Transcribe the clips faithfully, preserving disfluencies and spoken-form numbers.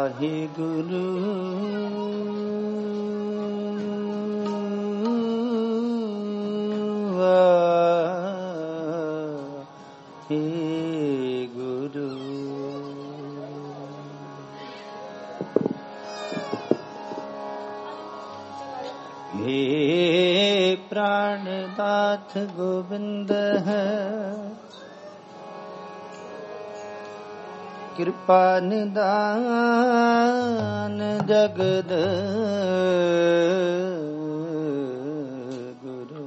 वाहिगुरु वाहिगुरु। हे प्राणनाथ गोविंद है, कृपा निदान जगद गुरु।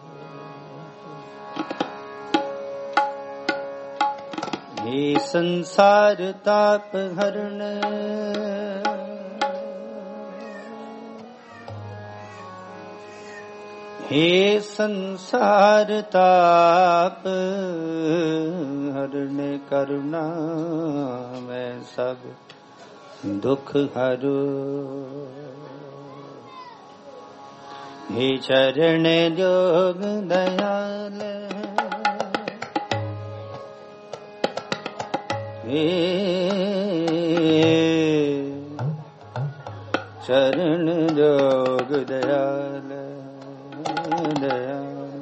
हे संसार ताप हरण, हे संसार ताप हरण करुणा मैं सब दुख हरो। हे चरण जोग दयाल, हे चरण जोग दयाल दया।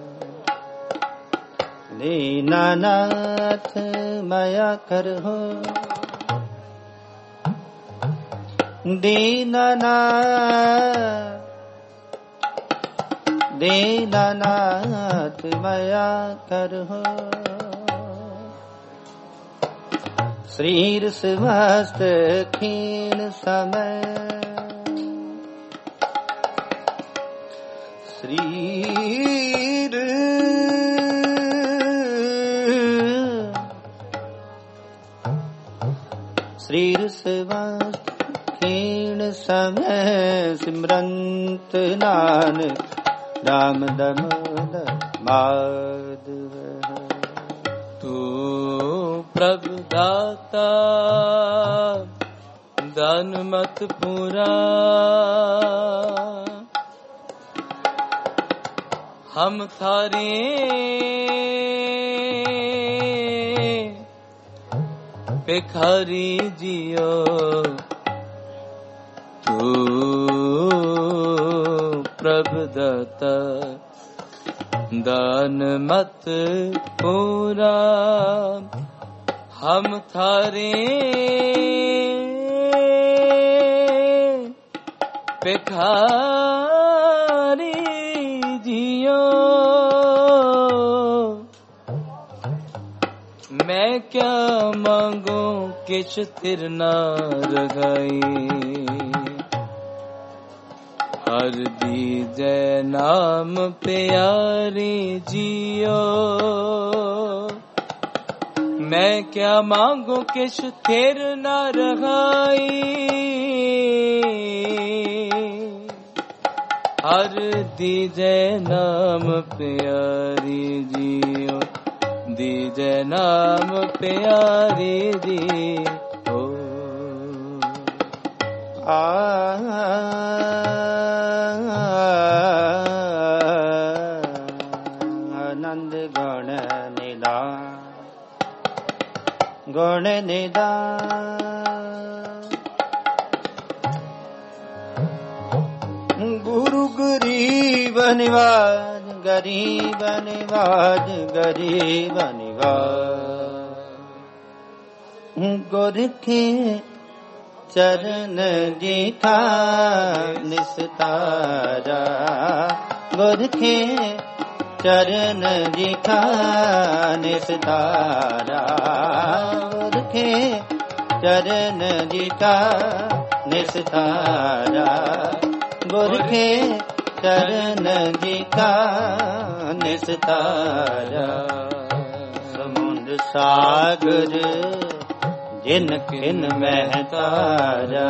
दीनानाथ माया करहो, दीनानाथ दीनानाथ माया करहो। शरीर समस्त खीन समय, शरीर शरीर समस्त खीन समय, सिमरंत नानक राम दामोदर माधव। तू प्रभु दाता दान मत पूरा, हम थारे भिखारी जियो। तू प्रभु दाता दान मत पूरा, हम थारे भिखारी जियो। मैं क्या मांगू किछ थिर ना रगाई, हर दीजै नाम प्यारे जियो। मैं क्या मांगू किछ थिर ना रगाई, हर दीजै नाम प्यारी जियो। दीजै नाम प्यारी जियो। आ आनंद गुण निदान गुण निदान। गुरु गरीब निवाज गरीब निवाज गरीब निवाज। गुर के चरण जीठा निस्तारा, गुर के चरण जीठा निस्तारा। गुर के चरण जीठा निस्तारा, गुर के चरण जीठा निस्तारा। समुद्र सागर जिन किन महतारा,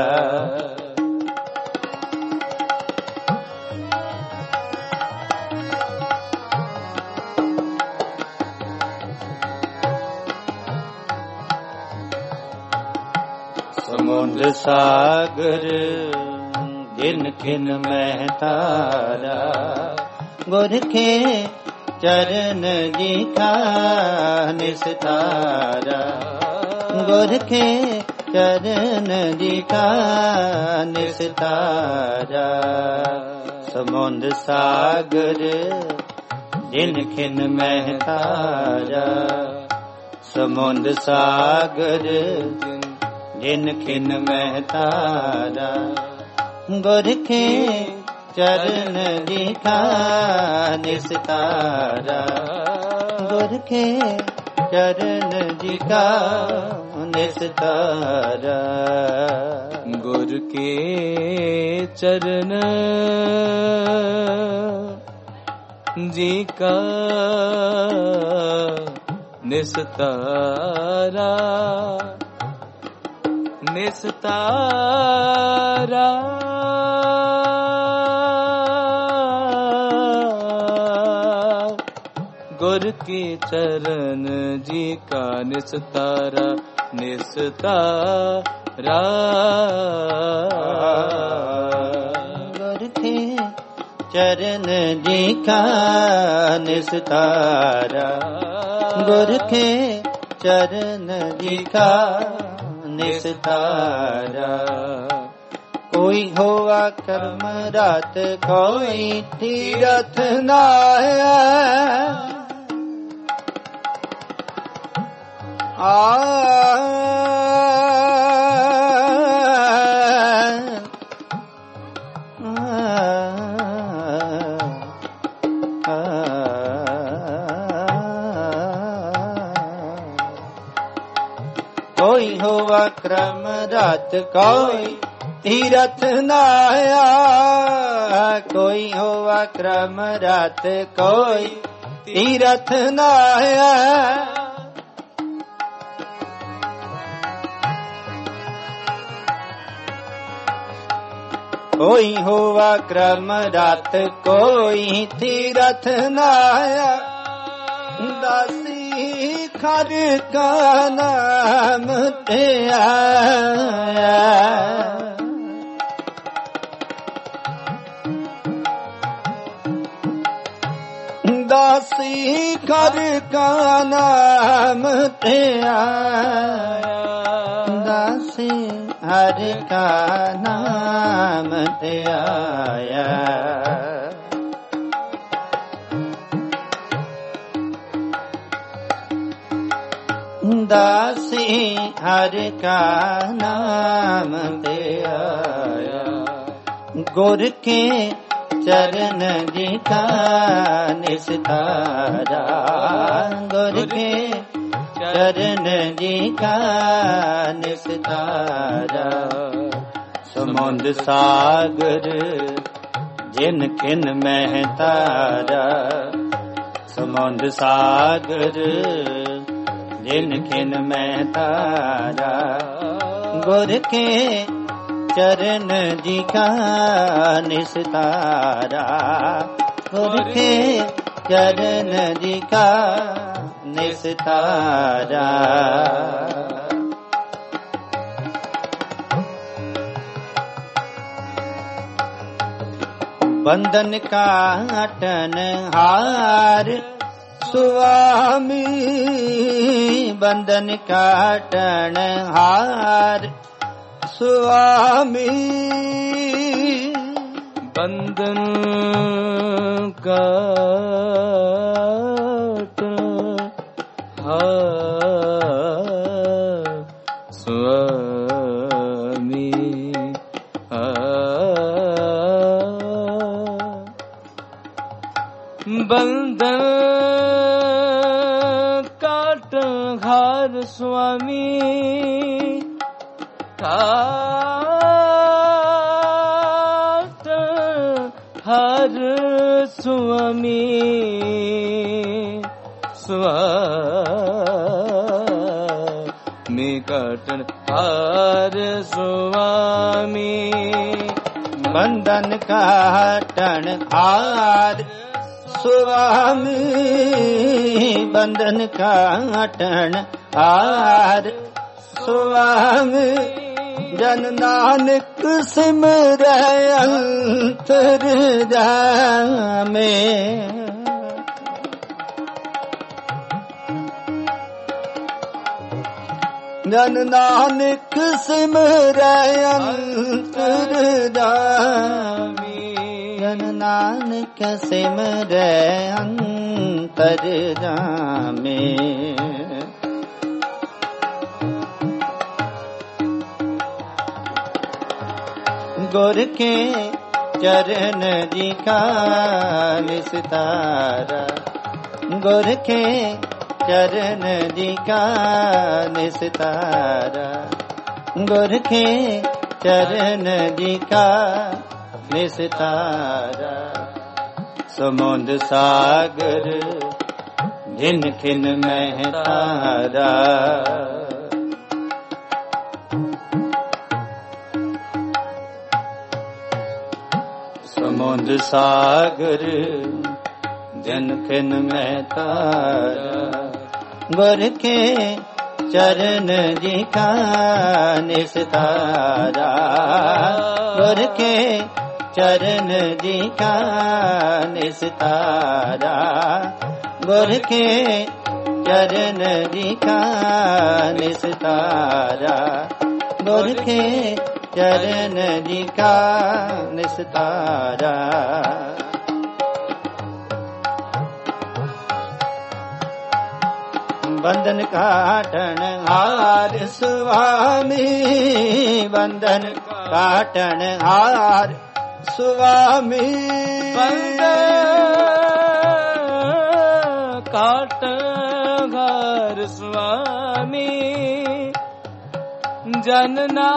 समुद्र सागर जिन किन महतारा। गुर के चरण जीठा निस्तारा, गुर के चरण जी का निस्तारा। समुंद सागर जिन खिन महतारा। समुंद सागर जिन खिन महतारा। गुर के चरण जी का निस्तारा। गुर के चरण जी का निस्तारा। गुर के चरण जी का निस्तारा। निस्तारा गुर के चरण जी का निस्तारा। निस्तारा गुर के चरण जी का निस्तारा। गुर के चरण जी का निस्तारा। कोई होवा कर्म रात कोई तीरथ नाया। आ कोई होवा क्रम रात कोई तीरथ नाया। कोई होवा क्रम रात कोई तीरथ नाया। कोई होवा क्रम रात कोई तीरथ नाया। दासी खर का नाम ते आया। दासी खर का नाम ते आया। दासी हर का नाम ते आया। दासी हर का नाम ते आया। गुर के चरण जी का निस्तारा। गुर के चरण जी का निस्तारा। समुंद सागर जिन खिन महतारा। समुंद सागर जिन खिन महतारा। गुर के चरण जी का निस्तारा। गुर के चरण जी का निस्तारा। बंधन काटन हार स्वामी। बंधन काटन हार स्वामी। बंधन काटन हार स्वामी। बंधन काटन हार स्वामी। काटन हार स्वामी। स्वामी काटन हार स्वामी। बंधन काटन हार स्वामी। बंधन काटन हार स्वामी। जन नानक सिमरै अंतर जामे। ਜਨ ਨਾਨਕ ਸਿਮਰੈ ਅੰਤਰਜਾਮੀ ਜਨ ਨਾਨਕ ਸਿਮਰੈ ਅੰਤਰਜਾਮੀ ਗੁਰ ਕੇ चरण जी का निस्तारा गुर के चरण जी का निस्तारा गुर के चरण जी का निस्तारा समुद्र सागर जिन खिन में तारा समुद्र सागर जन खिन में तारा गुर के चरण जी का निस्तारा गुर के चरण जी का निस्तारा गुर के चरण जी का निस्तारा गुर के चरण जी का निस्तारा बंधन काटन हार स्वामी बंधन काटन हार स्वामी बंधन काटन हार स्वामी जनना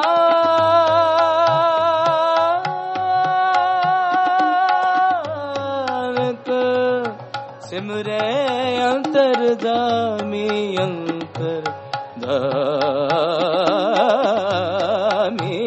सिमरे अंतर जामी अंतर धामी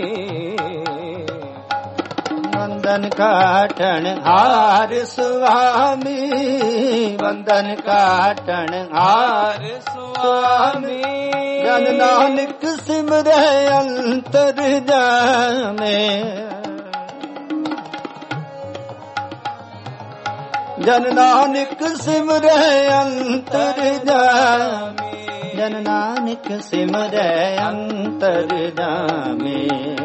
वंदन काटन हार स्वामी वंदन काटन हार स्वामी जन नानक सिमरे अंतर जामे जन नानक सिमरे अंतर जामे जन नानक सिमरे अंतर जामे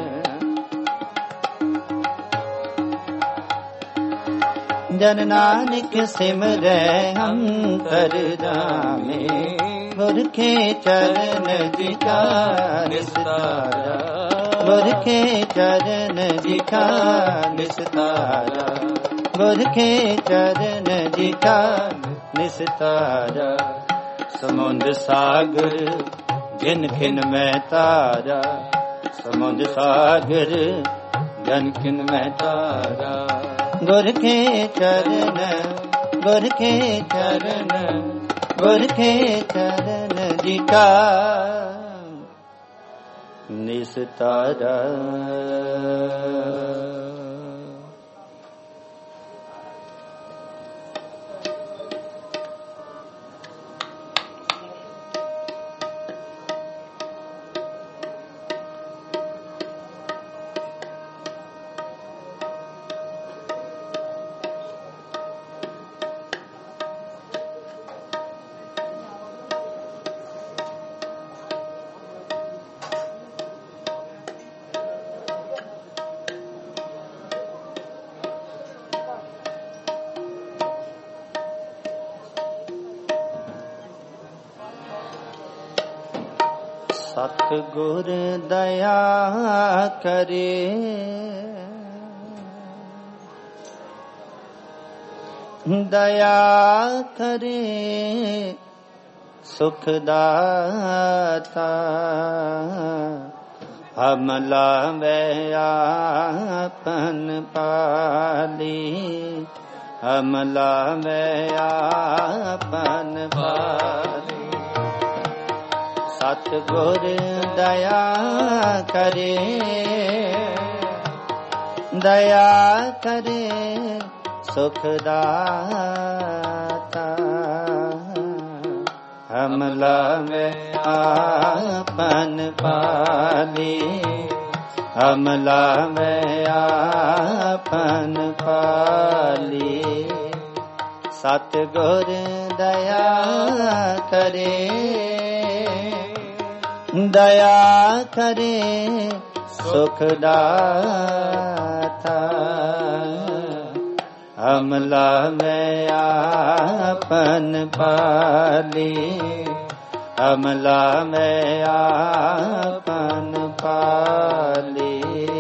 जन नानक सिमरे अंतर जामे गुर के चरण जी का निस्तारा गुर के चरण जी का निस्तारा गुर के चरण जी का निस्तारा समुद्र सागर जिन खिन में तारा समुद्र सागर जिन खिन में तारा गुर के चरण गुर के चरण गुर के चरण जी का निस्तारा सतगुर दया करे दया करे सुखदाता हमला व्यापन पाली हमला व्यापन पाली सतगुर दया करे दया करे सुखदाता हमला में आपन पाली हमला में आपन पाली सतगुर दया करे दया करे सुख दाता। अमला में आपन पाली, अमला में आपन पाली।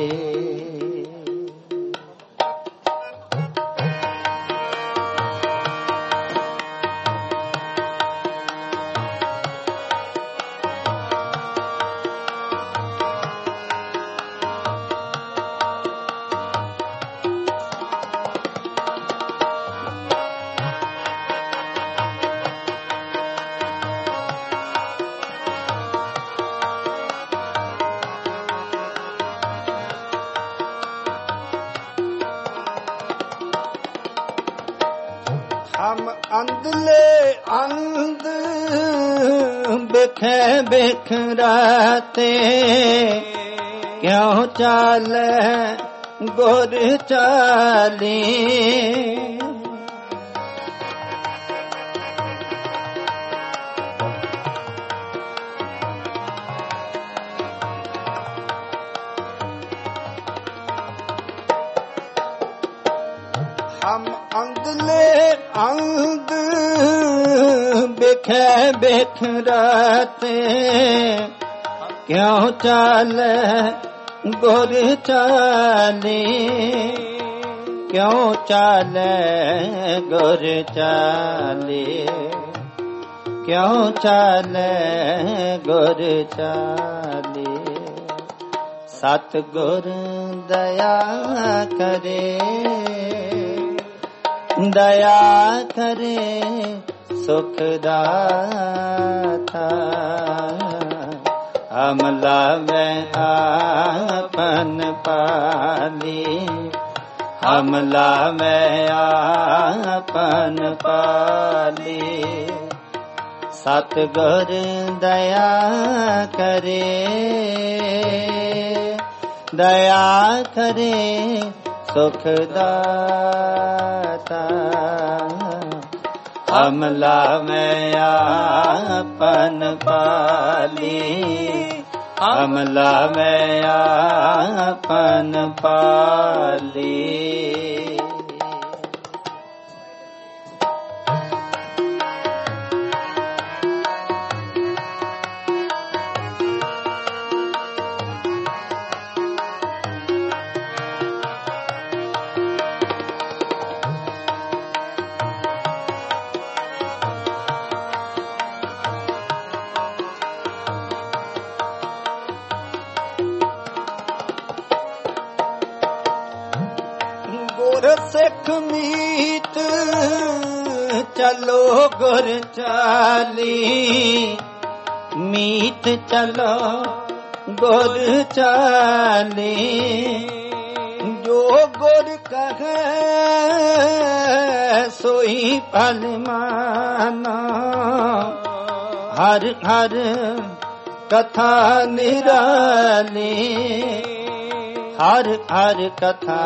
हम अंधले अंध बिखे बिखराते, क्यों चाले गुर चाली। हम अंधले अंध बिखे बिखराते, क्यों चाले गुर चाली। क्यों चाले गुर चाली, क्यों चाले गुर चाली। सतगुर दया करे, दया करे सुख दाता। अमला में आपन पाली, अमला में आपन पाली। सतगुर दया करे, दया करे सुख दाता। अमला में आपन पाली, अमला में आपन पाली। सिख मीत चलो गुर चाली, मीत चलो गुर चाली। जो गुर कहे सोई फल माना, हर हर कथा निराली। हर हर कथा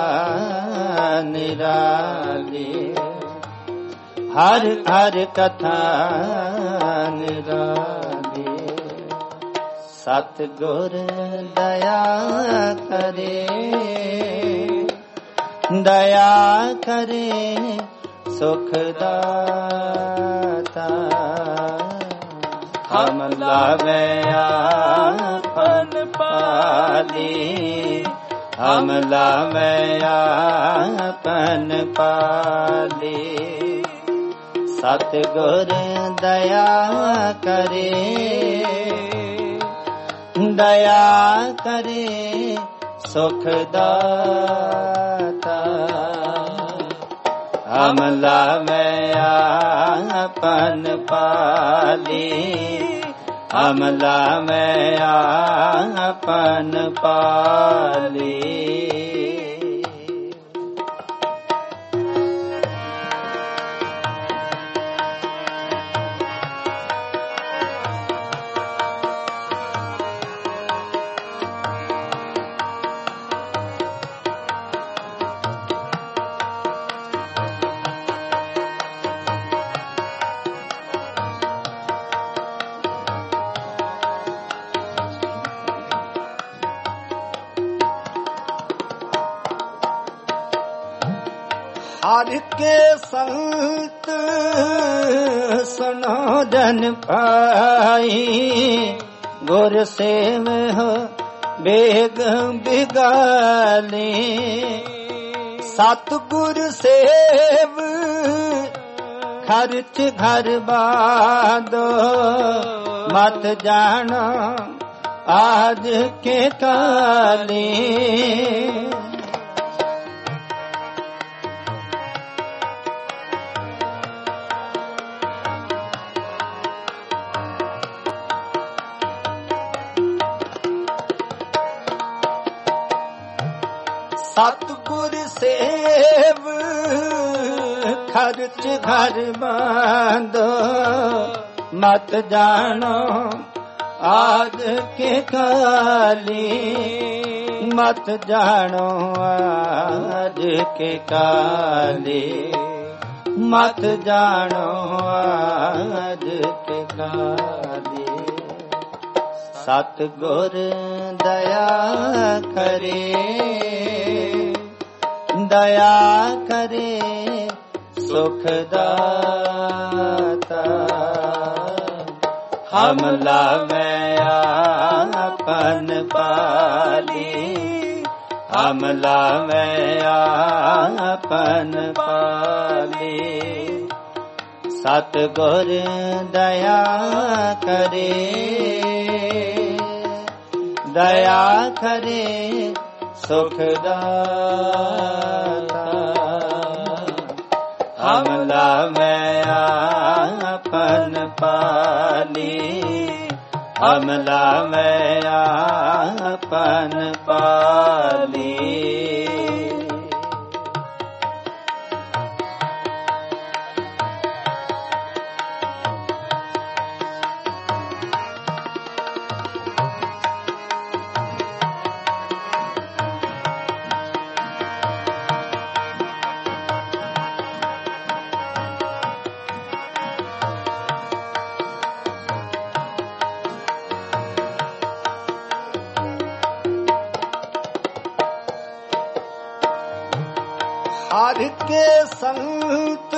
निराली, हर हर कथा निराली। सतगुर दया करे, दया करे सुख दाता। अमला में आपन पाली, अमला में आपन पाली। सतगुर दया करे, दया करे सुख दाता। अमला में आपन पाली, अमला में आपन पाली। हर के संत सुनो जन पाई, गुर सेव हो बेग बिगाली। सतगुर सेव खर्च घर बादो, मत जानो आज के काली। सतगुर सेव खर्च घर बांधो, मत जानो आज के काली। मत जानो आज के काली, मत जानो आज के काली। सतगुर दया करे, दया करे सुख दाता। हमला में आपन पाली, हमला में आपन पाली। सतगुर दया करे, दया करे सुख दाता। हमला में आपन पाली, हमला में आपन पाली। हर के संत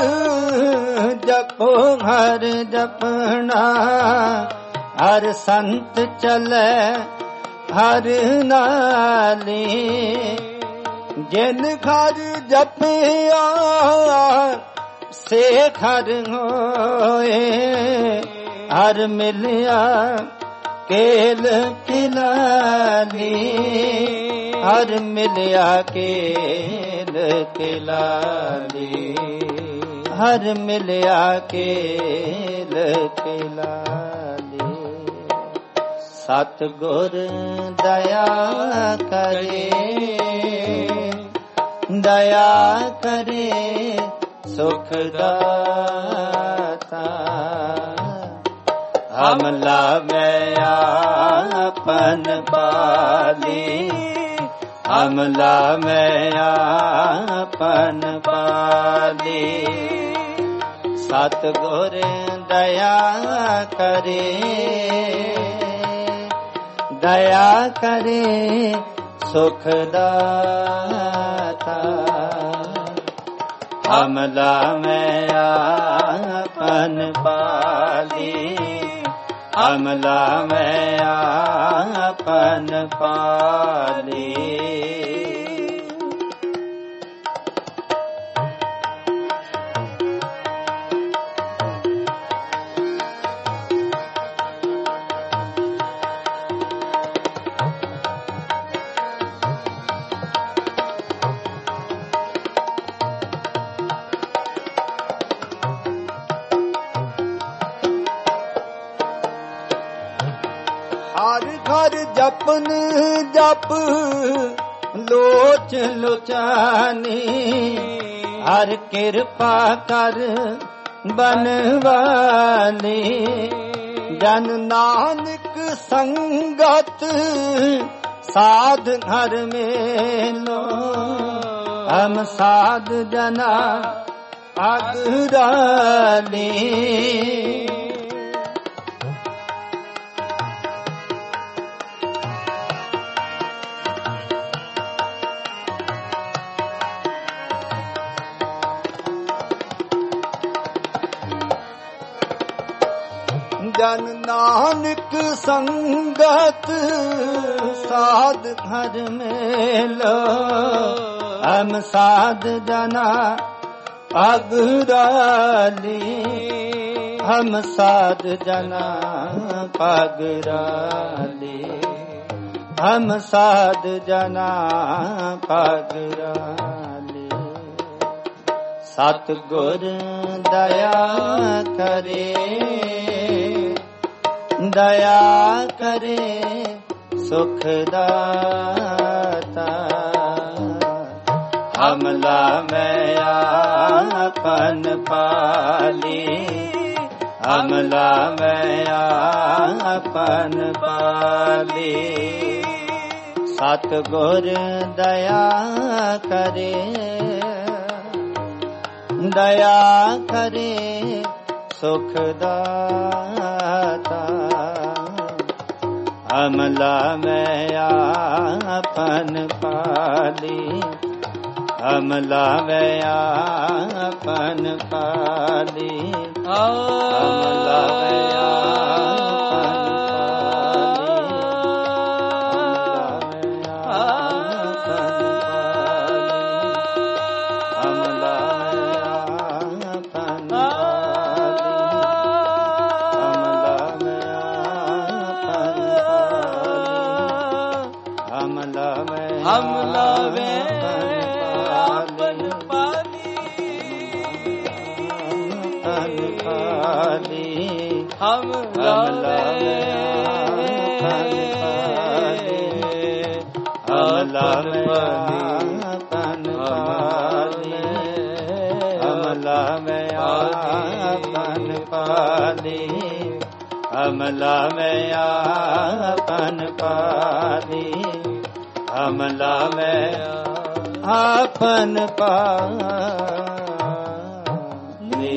जपो हर जपना, हर संत चले हर नाली। जिन घर जपिया से घर होए, हर मिलिया केल किलाली। हर मिलिया केल किलाली, हर मिलिया केल किलाली। सतगुर दया करे, दया करे सुख दाता। हमला में आपन पाली, हमला में आपन पाली। सतगुर दया करे, दया करे सुख दाता। हमला में आपन पाली, हमला में आपन पाली। हर घर जपन जप लोच लोचानी, हर कृपा कर बनवाली। जन नानक संगत साध घर में लो, हम साध जना अगराली। जन नानक संगत साध घर मेलो हम साध जना पगराली हम साध जना पगराली हम साध जना पगराली सतगुर दया करे दया करे सुखदाता हमला में आपन पाली हमला में आपन पाली सतगुर दया करे दया करे सुखदाता हमला में आपन पाली हमला में आपन पाली हमला में हमला में आपन पाली हमला में हमला में आपन पाली हमला में आपन पाली हमला में आपन पाली हमला में आपन पाली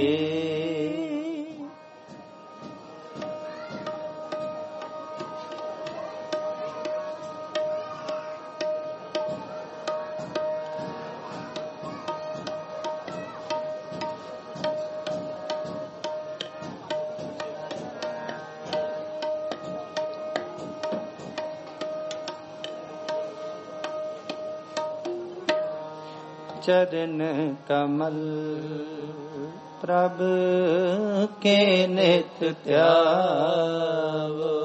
चरण कमल प्रभु के नित ध्यावो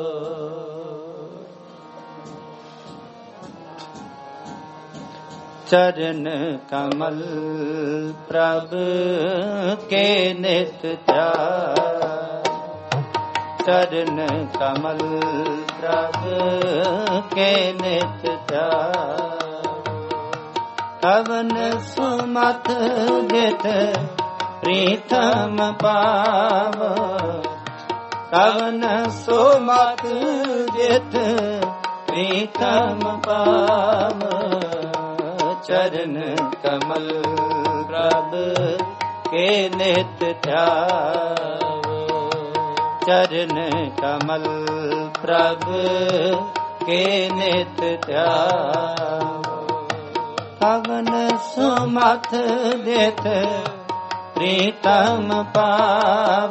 चरण कमल प्रभु के नित ध्यावो चरण कमल प्रभु के नित ध्यावो कवन सुमत जित प्रीतम पाव कवन सुमत जित प्रीतम पाव चरण कमल प्रभु के नित ध्यावो चरण कमल प्रभु के नित ध्यावो कवन सुमत जित प्रीतम पाव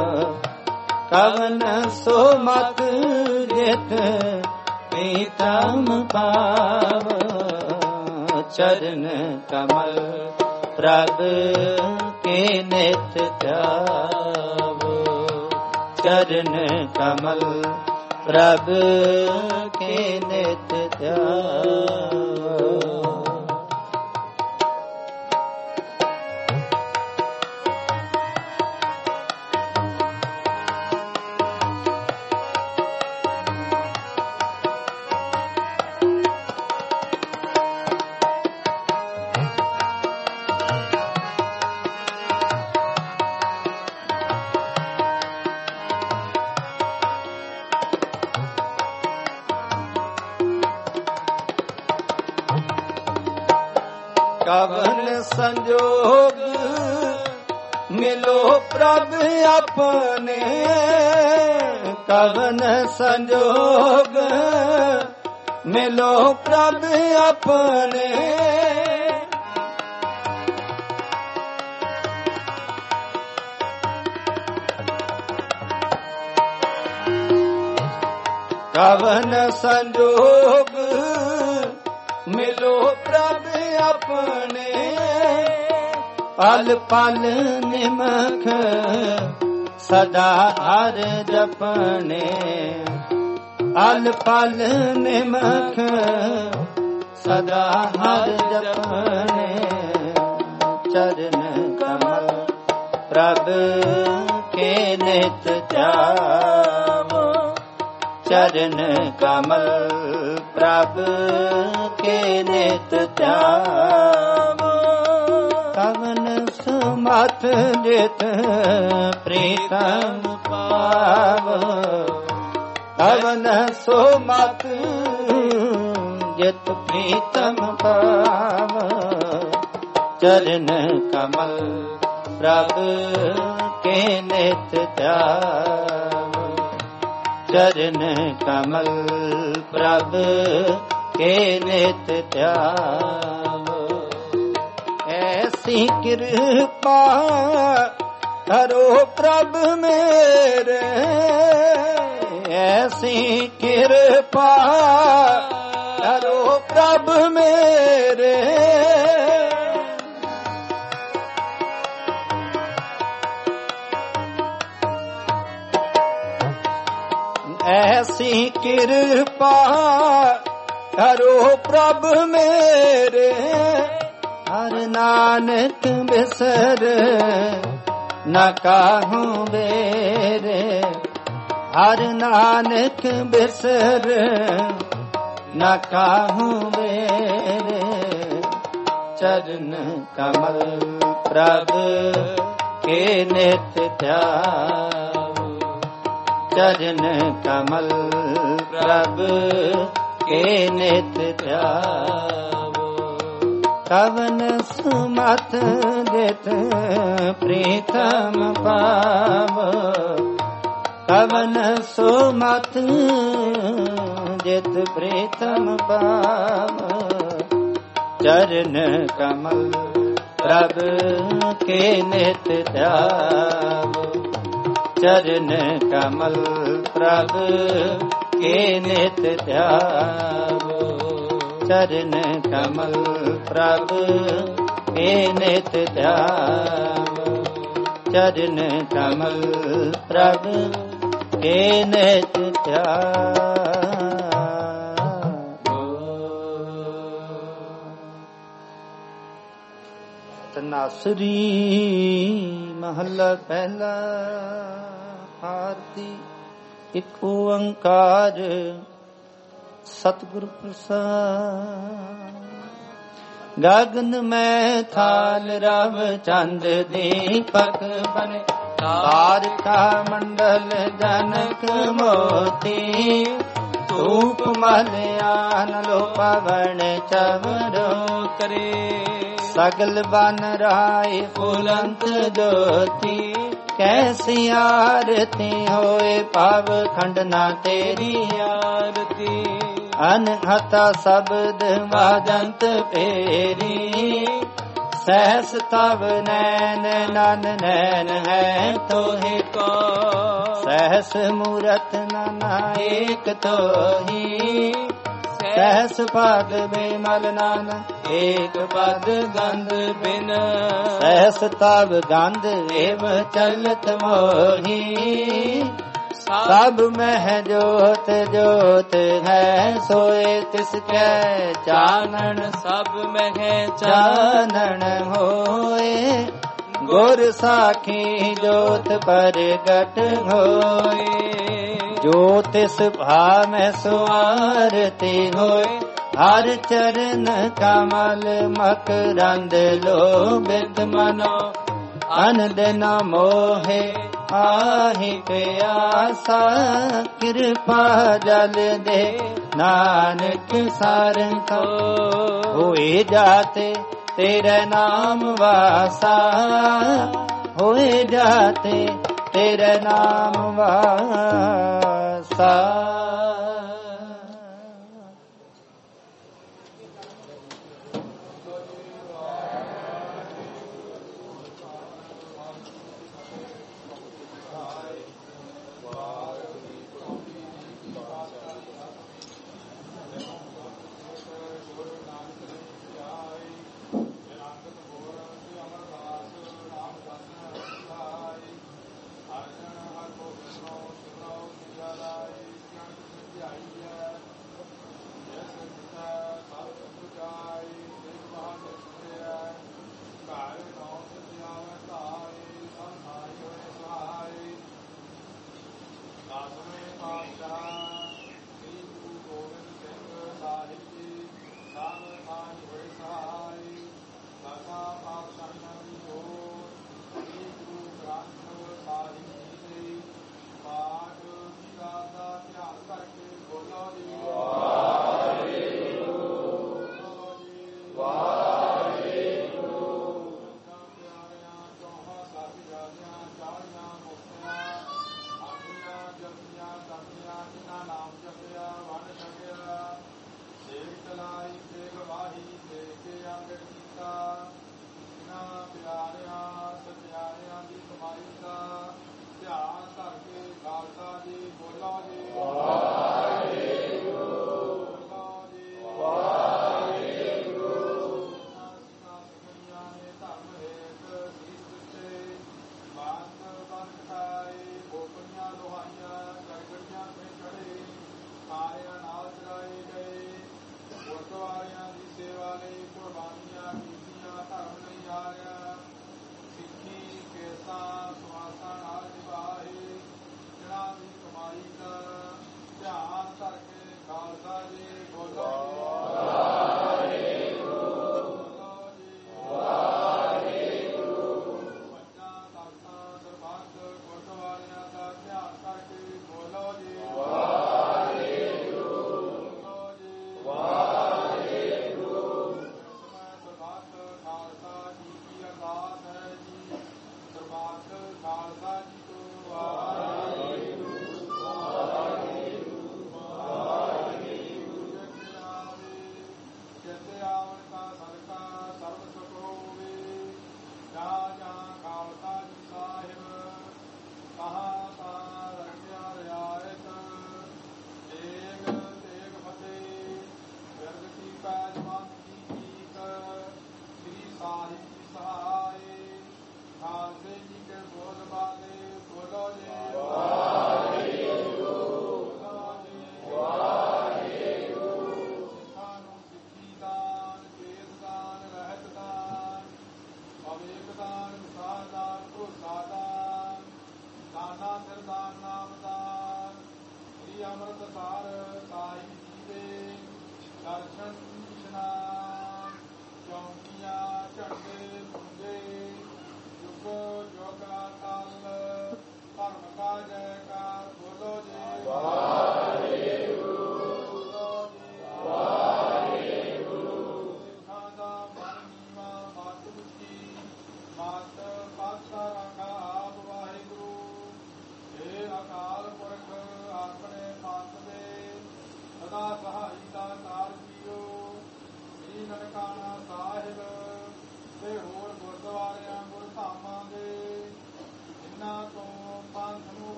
कवन सुमत जित प्रीतम पाव चरण कमल प्रभु के नित ध्यावो चरण कमल प्रभु के नित ध्यावो कवन संजोग मिलो प्रभु अपने कवन संजोग मिलो प्रभु अपने ਕਵਨ ਸੰਜੋਗ ਮਿਲੋ ਪ੍ਰਭ ਆਪਣੇ, ਪਲ ਪਲ ਨਿਮਖ ਸਦਾ ਹਰ ਜਪਣੇ, ਪਲ ਪਲ ਨਿਮਖ ਸਦਾ ਹਰ ਜਪਣੇ, ਚਰਨ ਕਮਲ ਪ੍ਰਭ ਕੇ ਨਿਤ ਜਾਵੋ, ਚਰਨ ਕਮਲ ਪ੍ਰਭ ਕੇ ਨਿਤ ਜਾਵੋ, ਕਵਨ ਸਮਤ ਜਿਤ ਪ੍ਰੀਤਮ ਪਾਵੋ, ਕਵਨ ਸਮਤ ਜਿਤ ਪ੍ਰੀਤਮ ਪਾਵੋ, ਚਰਨ ਕਮਲ ਪ੍ਰਭ ਕੇ ਨਿਤ ਜਾਵੋ, ਚਰਨ ਕਮਲ ਪ੍ਰਭ ਕੇ ਨਿਤ ਜਾਵੋ, ਐਸੀ ਕਿਰਪਾ ਕਰੋ ਪ੍ਰਭ ਮੇਰੇ, ਐਸੀ ਕਿਰਪਾ ਕਰੋ ਪ੍ਰਭ ਮੇਰੇ, ਐਸੀ ਕਿਰਪਾ ਕਰੋ ਪ੍ਰਭ ਮੇਰੇ, ਹਰ ਨਾਨਕ ਬਿਸਰ ਨਾ ਕਾਹੂ ਬੇਰੇ, ਹਰ ਨਾਨਕ ਬਿਸਰ ਨਾ ਕਾਹੂ ਬੇਰੇ, ਚਰਨ ਕਮਲ ਪ੍ਰਭ ਕੇ ਨਿਤ ਧਿਆਵੋ, ਚਰਨ ਕਮਲ ਪ੍ਰਭ ਕੇ ਨਿਤ ਧਿਆਵੋ, ਕਵਨ ਸੁਮਤ ਜਿਤ ਪ੍ਰੀਤਮ ਪਾਵੋ, ਕਵਨ ਸੁਮਤ ਜਿਤ ਪ੍ਰੀਤਮ ਪਾਵੋ, ਚਰਨ ਕਮਲ ਪ੍ਰਭ ਕੇ ਨਿਤ ਧਿਆਵੋ, ਚਰਨ ਕਮਲ ਪ੍ਰਭ ਕੇ ਨਿਤ ਧਿਆਵੋ, ਚਰਨ ਕਮਲ ਪ੍ਰਭ ਕੇ ਨਿਤ ਧਿਆਵੋ, ਚਰਨ ਕਮਲ ਪ੍ਰਭ ਕੇ ਨਿਤ ਧਿਆਵੋ। ਤਨਾਸਰੀ ਮਹੱਲਾ ਪਹਿਲਾ। ਆਰਤੀ ਇੱਕ ਓੰਕਾਰ ਸਤਿਗੁਰ ਪ੍ਰਸਾਦ। ਗਗਨ ਮੈਂ ਥਾਲ ਰਵ ਚੰਦ ਦੀਪਕ ਬਨੇ, ਤਾਰਕਾ ਮੰਡਲ ਜਨਕ ਮੋਤੀ, ਧੂਪ ਮਲਿਆਨ ਲੋ ਪਵਨ ਚਵਰੋ ਕਰੇ, ਸਗਲ ਬਨ ਰਾਏ ਫੁਲੰਤ ਜੋਤੀ, ਕੈਸੀ ਆਰਤੀ ਹੋਏ ਪਾਵ ਖੰਡ ਨਾ ਤੇਰੀ ਆਰਤੀ, ਅਨਹਤਾ ਸ਼ਬਦ ਵਾਜੰਤ ਫੇਰੀ, ਸਹਿਸ ਤਵ ਨੈਨ ਨਨ ਨੈਨ ਹੈ ਤੋਹਿ ਕੋ, ਸਹਿਸ ਮੂਰਤ ਨਾਨਾ ਏਕ ਤੋਹੀ, ਸਹਿਸ ਪਦ ਬਿਮਲ ਨਾਨ ਏਕ ਪਦ ਗੰਧ ਬਿਨ, ਸਹਿਸ ਤਵ ਗੰਧ ਏਵ ਚਲਤ ਮੋਹੀ, ਸਭ ਮਹਿ ਜੋਤ ਜੋਤ ਹੈ ਸੋਏ ਤਿਸ ਕੈ ਚਾਨਣ, ਸਭ ਮਹਿ ਚਾਨਣ ਹੋਏ, ਗੁਰ ਸਾਖੀ ਜੋਤ ਪ੍ਰਗਟ ਹੋਏ, ਜੋ ਤਿਸ ਭਾਵੈ ਸੁਆਰਤੀ ਹੋਏ, ਹਰ ਚਰਨ ਕਮਲ ਮਕਰੰਦ ਲੋਭਿਤ ਮਨੋ, ਅਨੰਦ ਨ ਮੋਹੇ ਆਹੀ ਪਿਆਸਾ, ਕਿਰਪਾ ਜਲ ਦੇ ਨਾਨਕ ਸਾਰੰ ਕੋ, ਹੋਏ ਜਾਤੇ ਤੇਰੇ ਨਾਮ ਵਾਸਾ, ਹੋਏ ਜਾਤੇ ਤੇਰੇ ਨਾਮ ਵਾਸਾ।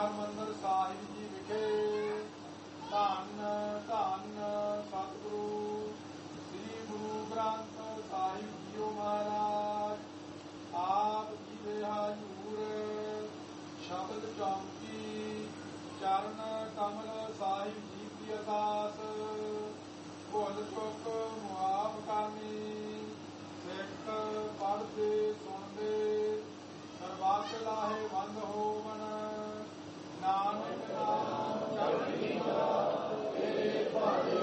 ਹਰਿਮੰਦਰ ਸਾਹਿਬ ਜੀ ਵਿਖੇ ਧੰਨ ਧੰਨ ਸਤਿਗੁਰੂ ਸ੍ਰੀ ਗੁਰੂ ਗ੍ਰੰਥ ਸਾਹਿਬ ਜੀਓ ਮਹਾਰਾਜ ਆਪ ਜੀ ਦੇ ਹਜ਼ੂਰ ਸ਼ਬਦ ਚੌਂਕੀ ਚਰਨ ਕਮਲ ਸਾਹਿਬ ਜੀ ਦੀ ਅਰਦਾਸ ਭੁੱਲ ਚੁੱਕ ਮੁਆਫ ਕਰਨੀ ਸਿੱਖ ਪੜ੍ਹਦੇ ਸੁਣਦੇ ਸਰਬੱਤ ਲਾਹੇ ਬੰਦ ਹੋਵਨ ਨਾਨਕ ਨਾਮ ਚੜ੍ਹਦੀ ਕਲਾ ਤੇਰੇ ਭਾਣੇ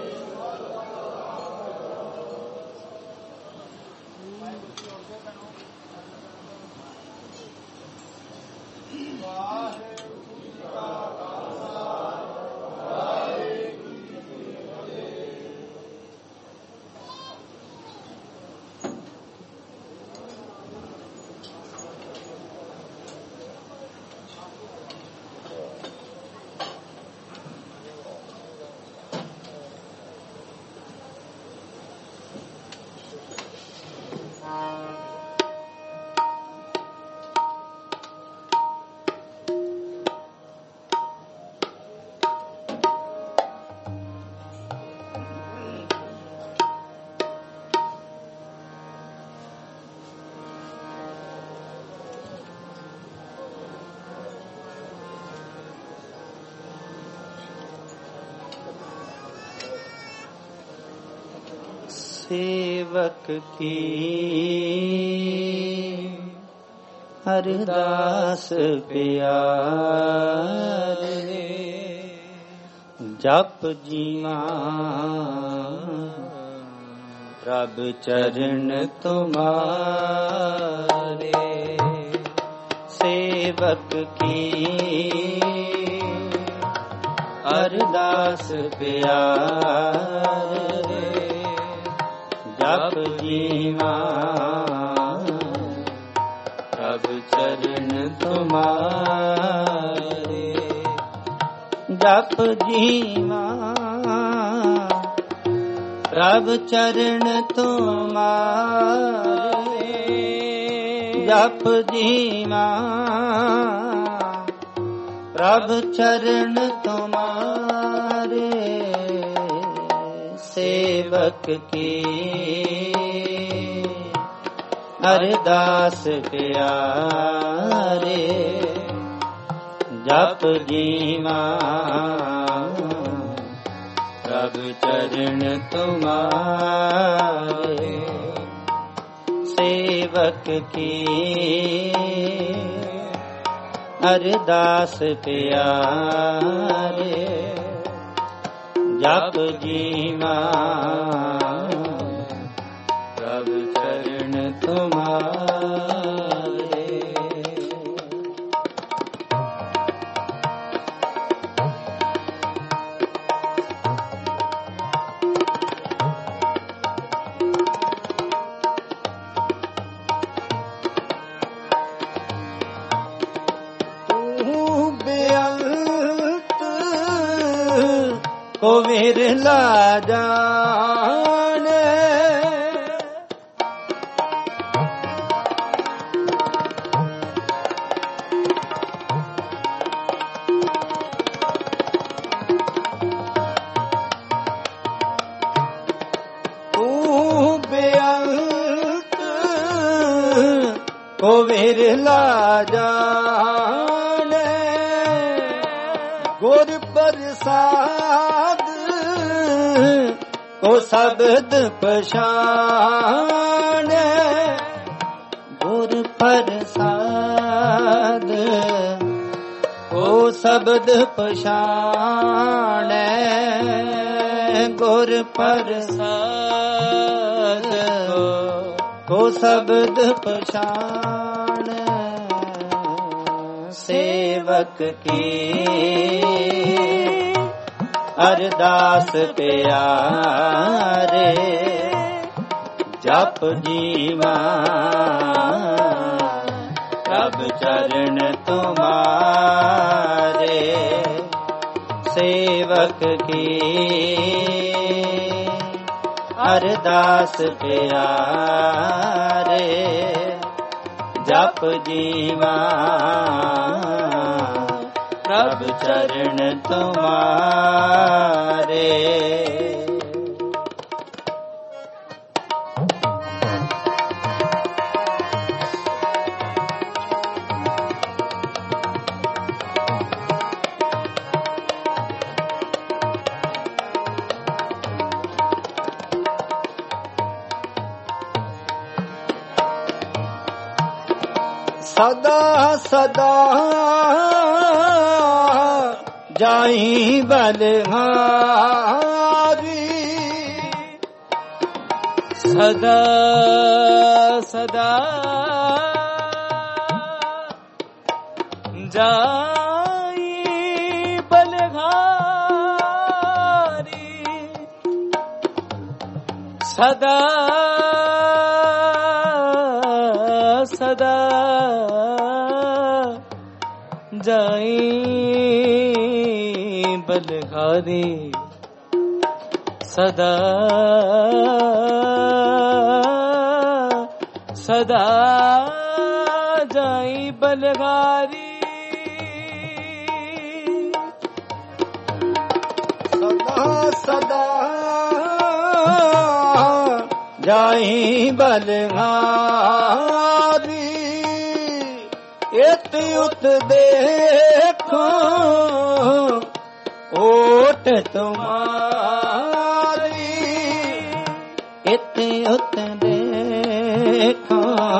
ਵਾਹਿਗੁਰੂ ਜੀ ਕਾ ਖਾਲਸਾ ਵਾਹਿਗੁਰੂ ਜੀ ਕੀ ਫਤਿਹ। सेवक की हरदास प्यारे जप जीवा प्रभ चरण तुम्हारे सेवक की अरदास प्यारे जप जीवा प्रभ चरण तुम्हारे जप जीवा प्रभ चरण तुम्हारे जप जीवा प्रभ चरण तुम्हारे सेवक की अरदास प्यारे जप जीवा प्रभ चरण तुम्हारे सेवक की अरदास प्यारे जप जीवा प्रभ चरण तुम्हारे तू बेअंत को विरला जाने तू बेअंत को विरला जाने गुर प्रसाद को शब्द पछाने गुर प्रसाद को शब्द पछाने गुर प्रसाद को शब्द पछाने सेवक की अरदास प्यारे जप जीवा प्रभ चरण तुम्हारे सेवक की अरदास प्यारे जप जीवा ਪ੍ਰਭ ਚਰਨ ਤੁਮਾਰੇ। ਸਦਾ ਸਦਾ ਜਾਈ ਬਲਿਹਾਰੀ, ਸਦਾ ਸਦਾ ਜਾਈ ਬਲਿਹਾਰੀ, ਸਦਾ ਸਦਾ ਜਾਈ ਬਲਿਹਾਰੀ, ਸਦਾ ਸਦਾ ਜਾਈ ਬਲਿਹਾਰੀ, ਸਦਾ ਸਦਾ ਜਾਈ ਬਲਿਹਾਰੀ। ਇਤ ਉਤ ਦੇਖੋ ਓਟ ਤੁਮਾਰੀ, ਇਤ ਉਤ ਦੇਖੋ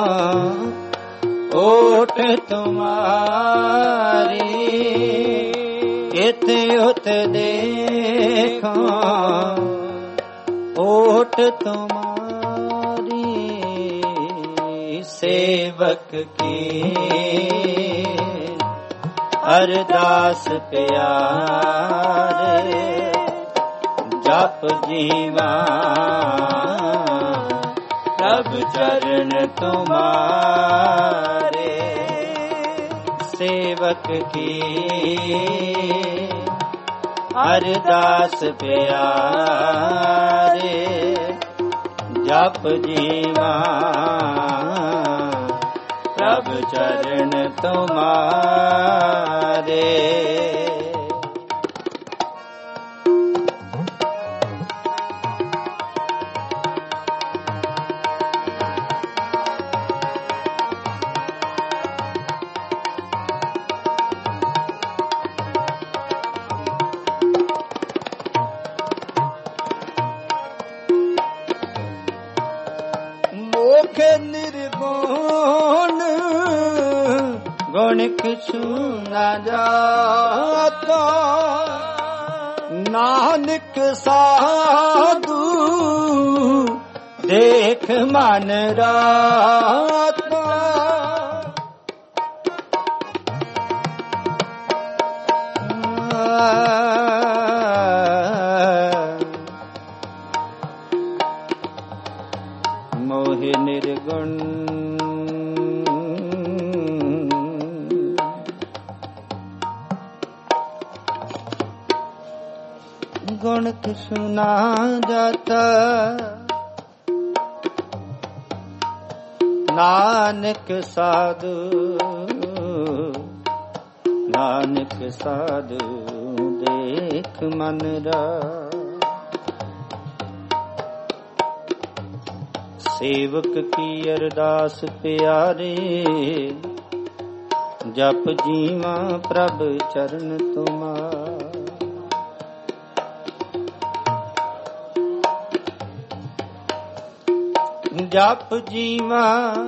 ਓਟ ਤੁਮਾਰੀ, ਇਤ ਉਤ ਦੇਖੋ ਓਟ ਤੁਮਾਰੀ। ਸੇਵਕ ਕੀ ਅਰਦਾਸ ਪਿਆਰੇ, ਜਪ ਜੀਵਾ ਪ੍ਰਭ ਚਰਨ ਤੁਮਾਰੇ। ਸੇਵਕ ਕੀ ਅਰਦਾਸ ਪਿਆਰੇ, ਜਪ ਜੀਵਾ ਪ੍ਰਭ ਚਰਨ ਤੁਮਾਰੇ। ਮੋਖ ਨਿਰਗੁਣ ਗੁਣ ਕਿਛੁ ਨਾ ਜਾਤਾ, ਨਾਨਕ ਸਾਧੂ ਦੇਖ ਮਨ ਰਾਤਾ। ਮੋਹਿ ਨਿਰਗੁਣ ਗੁਣ ਕਿਛੁ ਨਾ ਜਾਤਾ, ਨਾਨਕ ਸਾਧੂ ਨਾਨਕ ਸਾਧੂ ਦੇਖ ਮਨ ਰਾਤਾ। ਸੇਵਕ ਕੀ ਅਰਦਾਸ ਪਿਆਰੇ, ਜਪ ਜੀਵਾ ਪ੍ਰਭ ਚਰਨ ਤੁਮਾਰੇ। ਜਪ ਜੀਵਾ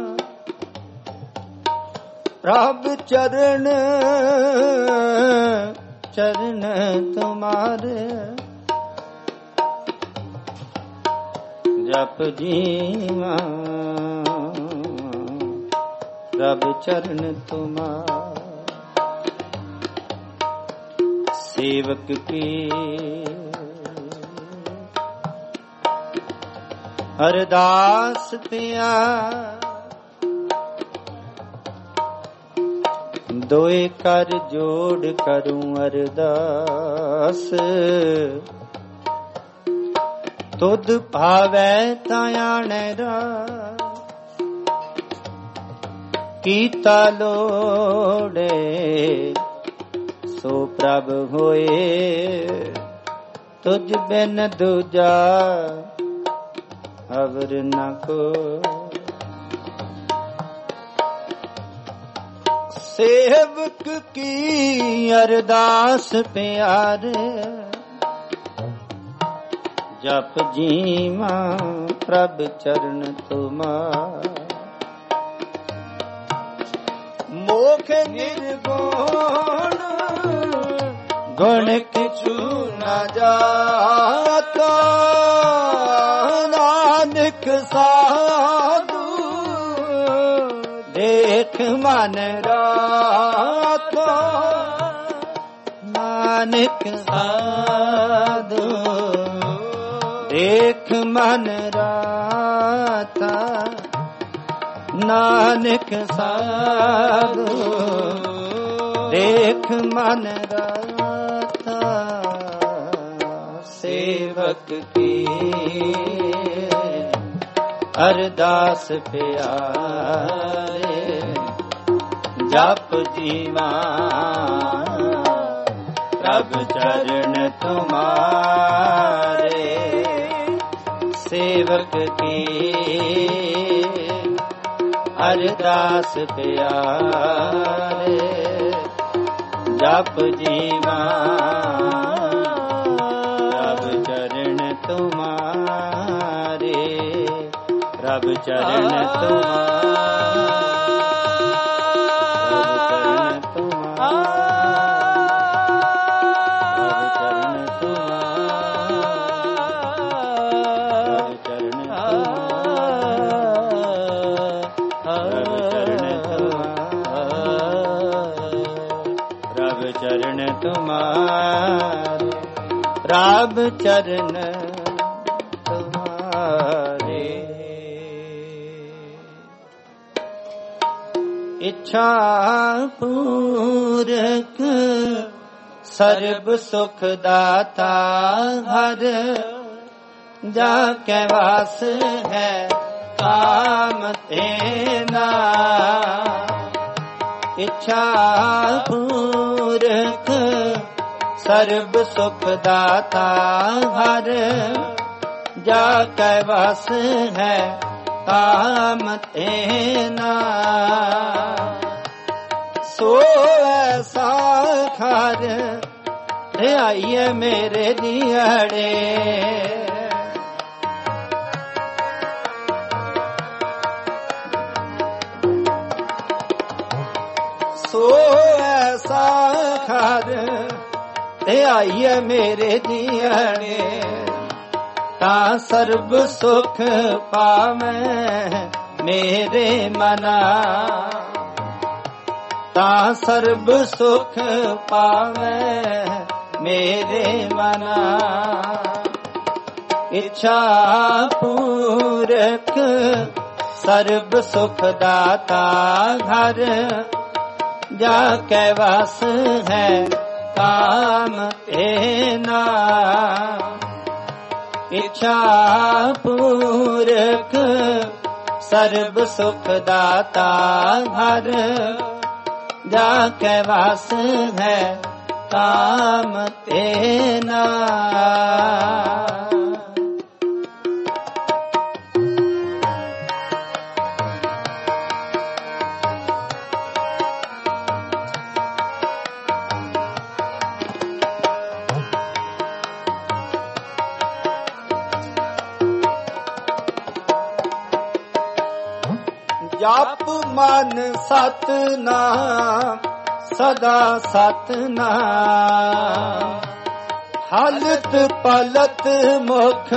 ਪ੍ਰਭ ਚਰਨ ਚਰਨ ਤੁਮਾਰੇ। ਜਪ ਜੀਵਾ ਪ੍ਰਭ ਚਰਨ ਤੁਮਾਰੇ। ਸੇਵਕ ਕੀ ਅਰਦਾਸ ਪਿਆਰੇ, ਦੋਏ ਕਰ ਜੋੜ ਕਰੂੰ ਅਰਦਾਸ। ਤੁਧ ਭਾਵੈ ਤਾਂ ਆਣੈ ਰਾਸ, ਕੀਤਾ ਲੋੜੇ ਸੋ ਪ੍ਰਭ ਹੋਏ ਤੁਝ ਬਿਨ ਦੂਜਾ ਅਵਰ ਨ ਕੋ। ਸੇਵਕ ਕੀ ਅਰਦਾਸ ਪਿਆਰੇ ਜਪ ਜੀਵਾ ਪ੍ਰਭ ਚਰਨ ਤੁਮਾਰ। ਮੋਖ ਨਿਰਗੁਣ ਗੁਣ ਕਿਛੂ ਨ ਜਾਤਾ ਨਾਨਕ ਸਾਧੂ ਦੇਖ ਮਨ ਰਾਖਾ। ਨਾਨਕ ਸਾਧੂ ਦੇਖ ਮਨ ਰਾਤਾ। ਨਾਨਕ ਸਾਧੂ ਦੇਖ ਮਨ ਰਾਤਾ। ਸੇਵਕ ਕੀ ਅਰਦਾਸ ਪਿਆਰੇ ਜਪ ਜੀਵਾ ਪ੍ਰਭ ਚਰਨ ਤੁਮਾਰੇ। ਸੇਵਕ ਕੀ ਅਰਦਾਸ ਪਿਆਰੇ ਜਪ ਜੀਵਾ ਪ੍ਰਭ ਚਰਨ ਤੁਮਾਰੇ। ਪ੍ਰਭ ਚਰਨ ਤੁਮਾਰੇ। ਪ੍ਰਭ ਚਰਨ ਤੁਮਾਰੇ। ਇੱਛਾ ਪੂਰਕ ਸਰਬ ਸੁਖ ਦਾਤਾ ਹਰ ਜਾ ਕੇ ਵਾਸ ਹੈ ਕਾਮ ਤੇਨਾ। ਇੱਛਾ ਪੂਰਕ ਸਰਬ ਸੁਖ ਦਾਤਾ ਹਰ ਜਾ ਕੇ ਵਸ ਹੈ ਕਾਮ ਤੇਨਾ। ਸੋ ਐਸਾ ਖਰ ਧਿਆਈਏ ਮੇਰੇ ਦਿਹਾੜੇ ਸੋ ਐਸਾ ਖਰ ਧਿਆਈਏ ਮੇਰੇ ਜੀਣੇ ਤਾਂ ਸਰਬ ਸੁਖ ਪਾਵੇਂ ਮੇਰੇ ਮਨਾ। ਤਾਂ ਸਰਬ ਸੁਖ ਪਾਵੇਂ ਮੇਰੇ ਮਨਾ। ਇੱਛਾ ਪੂਰਕ ਸਰਬ ਸੁਖ ਦਾਤਾ ਘਰ ਜਾ ਕੇ ਵਸ ਹੈ ਕਾਮ ਤੇਨਾ। ਇੱਛਾ ਪੂਰਕ ਸਰਬ ਸੁਖ ਦਾਤਾ ਘਰ ਜਾ ਕੇ ਵਸ ਹੈ ਕਾਮ ਤੇਨਾ। ਜਪ ਮਨ ਸਤਨਾਮ ਸਦਾ ਸਤਨਾਮ। ਹਾਲਤ ਪਲਤ ਮੁਖ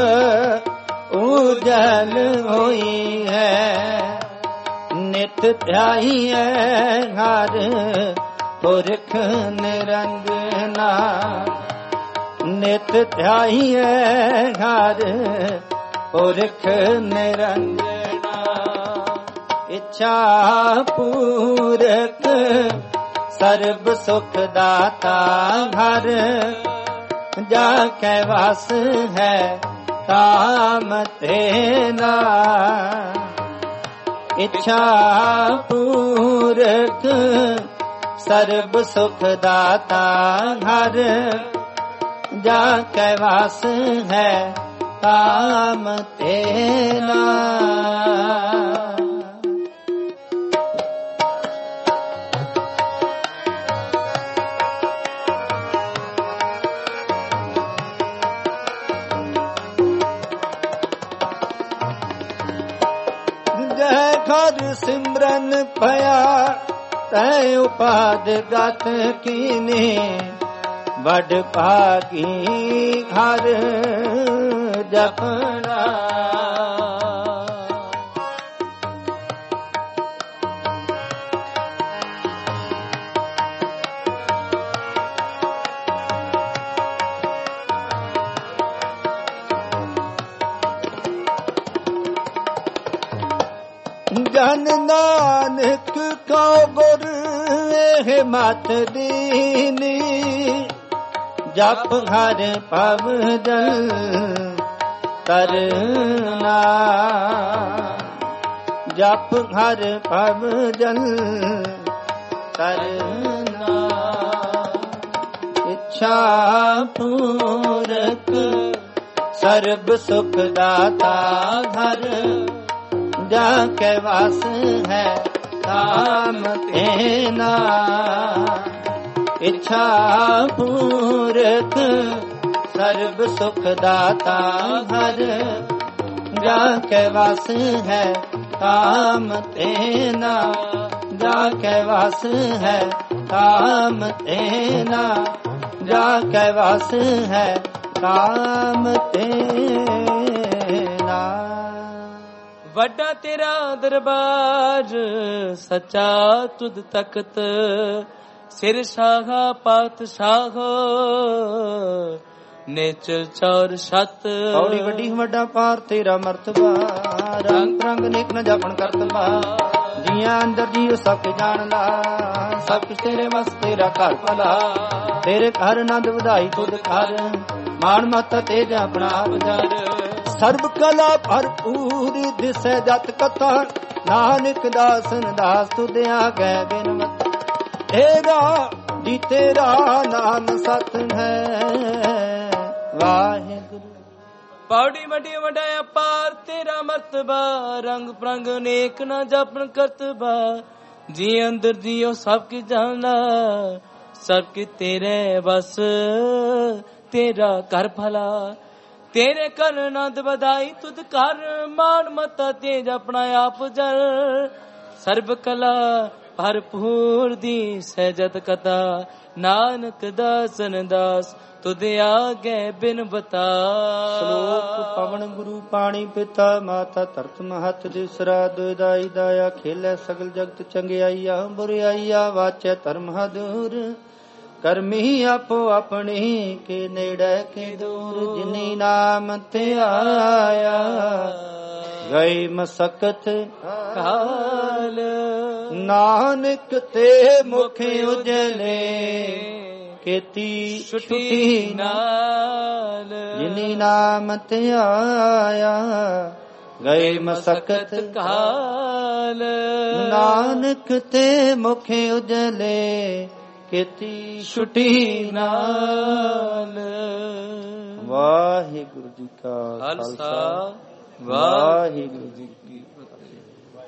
ਉਜਲ ਹੋਈ ਹੈ। ਨਿਤ ਧਿਆਈਐ ਹਰ ਪੁਰਖ ਨਿਰੰਜਨਾ। ਨਿਤ ਧਿਆਈਐ ਹਰ ਪੁਰਖ ਨਿਰੰਜਨਾ। ਇੱਛਾ ਪੂਰਕ ਸਰਬ ਸੁਖ ਦਾਤਾ ਘਰ ਜਾ ਕੇ ਵਸ ਹੈ ਕਾਮ ਤੇਨਾ। ਇੱਛਾ ਪੂਰਕ ਸਰਬ ਸੁਖ ਦਾਤਾ ਹਰ ਜਾ ਕੈ ਵਾਸ ਹੈ ਕਾਮ ਤੇਰਾ। ਜੈ ਘਰ ਸਿਮਰਨ ਭਇਆ ਤੈ ਉਪਾਦ ਗਤ ਕੀਨੇ ਵੱਡ ਭਾਗੀ ਹਰ ਜਪਣਾ। ਜਨ ਨਾਨਕ ਕਉ ਗੁਰ ਇਹ ਮਤ ਦੀਨੀ ਜਪ ਹਰ ਪਵ ਜਲ ਤਰਨਾ। ਜਪ ਹਰ ਪਵ ਜਲ ਤਰਨਾ। ਇੱਛਾ ਪੂਰਕ ਸਰਬ ਸੁਖ ਦਾਤਾ ਹਰ ਜਾ ਕੈ ਵਾਸ ਹੈ ਕਾਮ ਤੇਨਾ। ਇੱਛਾ ਪੂਰਕ ਸਰਬ ਸੁਖ ਦਾਤਾ ਹਰ ਜਾ ਕੈ ਵਾਸ ਹੈ ਕਾਮ ਤੇਨਾ। ਜਾ ਕੈ ਵਾਸ ਹੈ ਕਾਮ ਤੇਨਾ। ਜਾ ਕੈ ਵਾਸ ਹੈ ਕਾਮ ਤੇਨਾ। ਵੱਡਾ ਤੇਰਾ ਦਰਬਾਰ ਸੱਚਾ ਤੁਧ ਤਖਤ ਸਿਰ ਸ਼ਾਹਾ ਪਾਤਸ਼ਾਹ ਨੇਚਰ ਚੌਰ ਸਤ। ਔੜੀ ਵੱਡੀ ਵੱਡਾ ਪਾਰ ਤੇਰਾ ਮਰਤਬਾ ਰੰਗ ਰੰਗ ਨੇਕ ਨ ਜਾਪਣ ਕਰਤਬਾ। ਜੀਆਂ ਅੰਦਰ ਜੀਉ ਸਭ ਕੇ ਜਾਣ ਲਾ ਸਭ ਕੁਛ ਤੇਰੇ ਵਸ ਤੇਰਾ ਘਰ ਭਲਾ। ਤੇਰੇ ਘਰ ਆਨੰਦ ਵਧਾਈ ਤੁਧ ਕਰ ਮਾਣ ਮਤ ਤੇਜ ਆਪਣਾ ਆਪ ਜਰ। ਸਰਬ ਕਲਾ ਭਰਪੂਰੀ ਦਿਸੈ ਜਤ ਕਥਾ ਨਾਨਕ ਦਾਸਨ ਦਾਸ ਤੁਧ ਆਗੇ ਬਿਨਵਤ। ਤੇਰਾ ਜੀ ਤੇਰਾ ਨਾਮ ਸਤ ਹੈ ਵਾਹਿਗੁਰੂ। ਪੌੜੀ ਵੱਡੀ ਵੱਡਾ ਅਪਾਰ ਤੇਰਾ ਮਰਤਬਾ ਰੰਗ ਪ੍ਰੰਗ ਨੇਕ ਨਾ ਜਪਣ ਕਰਤਬਾ। ਜੀ ਅੰਦਰ ਜੀਓ ਸਭ ਕੀ ਜਾਣਾ ਸਭ ਕੀ ਤੇਰੇ ਬਸ ਤੇਰਾ ਘਰ ਭਲਾ। ਤੇਰੇ ਕਰ ਆਨੰਦ ਵਧਾਈ ਤੁਧ ਕਰ ਮਾਨ ਮਤਾ ਤੇਜ ਆਪਣਾ ਆਪ ਜਰ। ਸਰਬ ਕਲਾ ਭਰਪੂਰ ਦੀ ਸਹਿਜਤ ਕਥਾ ਨਾਨਕ ਦਾਸਨ ਦਾਸ ਤੁਧ ਆਗੇ ਬਿਨ ਬਤਾ। ਸ਼ਲੋਕ ਪਵਨ ਗੁਰੂ ਪਾਣੀ ਪਿਤਾ ਮਾਤਾ ਧਰਤ ਮਹਤ ਦਿਸਰਾ ਦੁਇਦਾਈ ਦਾਇਆ ਖੇਲੇ ਸਗਲ ਜਗਤ ਚੰਗਿਆਈਆ ਬੁਰਿਆਈਆ ਵਾਚੈ ਧਰਮ ਹਦੂਰ। ਕਰਮੀ ਆਪੋ ਆਪਣੀ ਕੇ ਨੇੜੇ ਕੇ ਦੂਰ। ਜਿਨੀ ਨਾਮ ਤੇ ਆਇਆ ਗਈ ਮਸਕਤ ਕਾਲ ਨਾਨਕ ਤੇ ਮੁਖ ਉਜਲੇ ਕੀਤੀ ਛੁਟੀ ਨਾਲ। ਜਿਨੀ ਨਾਮ ਤੇ ਆਇਆ ਗਏ ਮਸਕਤ ਕਾਲ ਨਾਨਕ ਤੇ ਮੁਖ ਉਜਲੇ ਕੀਤੀ ਛੁਟੀ ਨਾਲ। ਵਾਹਿਗੁਰੂ ਜੀ ਕਾ ਖਾਲਸਾ ਵਾਹਿਗੁਰੂ ਜੀ